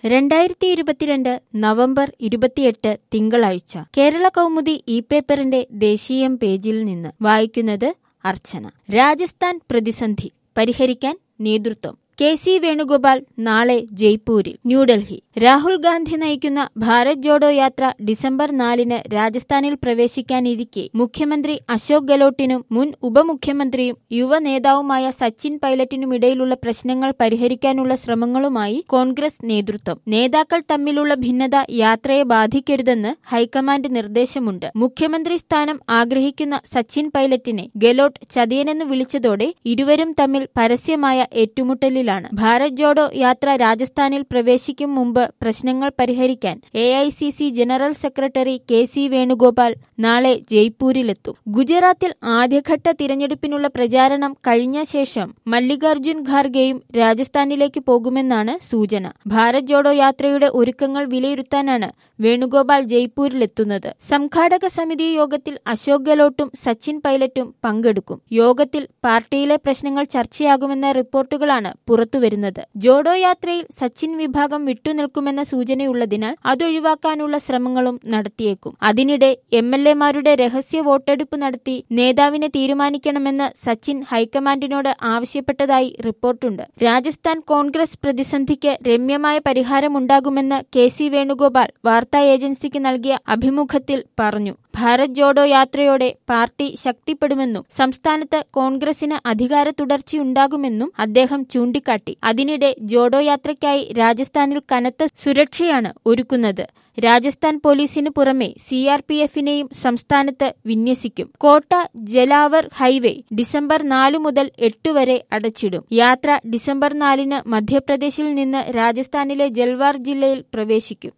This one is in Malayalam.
2022 നവംബർ 28 തിങ്കളാഴ്ച കേരള കൗമുദി പേപ്പറിന്റെ ദേശീയം പേജിൽ നിന്ന് വായിക്കുന്നത് അർച്ചന. രാജസ്ഥാൻ പ്രതിസന്ധി പരിഹരിക്കാൻ നേതൃത്വം. കെ.സി. വേണുഗോപാൽ നാളെ ജയ്പൂരിൽ. ന്യൂഡൽഹി. രാഹുൽ ഗാന്ധി നയിക്കുന്ന ഭാരത് ജോഡോ യാത്ര ഡിസംബർ 4 രാജസ്ഥാനിൽ പ്രവേശിക്കാനിരിക്കെ മുഖ്യമന്ത്രി അശോക് ഗെലോട്ടിനും മുൻ ഉപമുഖ്യമന്ത്രിയും യുവ നേതാവുമായ സച്ചിൻ പൈലറ്റിനുമിടയിലുള്ള പ്രശ്നങ്ങൾ പരിഹരിക്കാനുള്ള ശ്രമങ്ങളുമായി കോൺഗ്രസ് നേതൃത്വം. നേതാക്കൾ തമ്മിലുള്ള ഭിന്നത യാത്രയെ ബാധിക്കരുതെന്ന് ഹൈക്കമാൻഡ് നിർദ്ദേശമുണ്ട്. മുഖ്യമന്ത്രി സ്ഥാനം ആഗ്രഹിക്കുന്ന സച്ചിൻ പൈലറ്റിനെ ഗെലോട്ട് ചതിയനെന്ന് വിളിച്ചതോടെ ഇരുവരും തമ്മിൽ പരസ്യമായ ഏറ്റുമുട്ടലിൽ ഭാരത് ജോഡോ യാത്ര രാജസ്ഥാനിൽ പ്രവേശിക്കും മുമ്പ് പ്രശ്നങ്ങൾ പരിഹരിക്കാൻ AICC. General secretary K C. Venugopal നാളെ ജയ്പൂരിലെത്തും. ഗുജറാത്തിൽ ആദ്യഘട്ട തിരഞ്ഞെടുപ്പിനുള്ള പ്രചാരണം കഴിഞ്ഞ ശേഷം മല്ലികാർജുൻ ഖാർഗെയും രാജസ്ഥാനിലേക്ക് പോകുമെന്നാണ് സൂചന. ഭാരത് ജോഡോ യാത്രയുടെ ഒരുക്കങ്ങൾ വിലയിരുത്താനാണ് വേണുഗോപാൽ ജയ്പൂരിലെത്തുന്നത്. സംഘാടക സമിതി യോഗത്തിൽ അശോക് ഗെലോട്ടും സച്ചിൻ പൈലറ്റും പങ്കെടുക്കും. യോഗത്തിൽ പാർട്ടിയിലെ പ്രശ്നങ്ങൾ ചർച്ചയാകുമെന്ന റിപ്പോർട്ടുകളാണ് പുറത്തുവരുന്നത്. ജോഡോ യാത്രയിൽ സച്ചിൻ വിഭാഗം വിട്ടുനിൽക്കുമെന്ന സൂചനയുള്ളതിനാൽ അതൊഴിവാക്കാനുള്ള ശ്രമങ്ങളും നടത്തിയേക്കും. അതിനിടെ എം.എൽ.എമാരുടെ രഹസ്യ വോട്ടെടുപ്പ് നടത്തി നേതാവിനെ തീരുമാനിക്കണമെന്ന് സച്ചിൻ ഹൈക്കമാൻഡിനോട് ആവശ്യപ്പെട്ടതായി റിപ്പോർട്ടുണ്ട്. രാജസ്ഥാൻ കോൺഗ്രസ് പ്രതിസന്ധിക്ക് രമ്യമായ പരിഹാരമുണ്ടാകുമെന്ന് കെ.സി. വേണുഗോപാൽ വാർത്താ ഏജൻസിക്ക് നൽകിയ അഭിമുഖത്തിൽ പറഞ്ഞു. ഭാരത് ജോഡോ യാത്രയോടെ പാർട്ടി ശക്തിപ്പെടുമെന്നും സംസ്ഥാനത്ത് കോൺഗ്രസിന് അധികാര തുടർച്ചയുണ്ടാകുമെന്നും അദ്ദേഹം ചൂണ്ടിക്കാട്ടി. അതിനിടെ ജോഡോ യാത്രയ്ക്കായി രാജസ്ഥാനിൽ കനത്ത സുരക്ഷയാണ് ഒരുക്കുന്നത്. രാജസ്ഥാൻ പോലീസിന് പുറമെ CRPF-നെയും സംസ്ഥാനത്ത് വിന്യസിക്കും. കോട്ട ജലാവർ ഹൈവേ ഡിസംബർ 4 മുതൽ 8 വരെ അടച്ചിടും. യാത്ര ഡിസംബർ 4 മധ്യപ്രദേശിൽ നിന്ന് രാജസ്ഥാനിലെ ജൽവാർ ജില്ലയിൽ പ്രവേശിക്കും.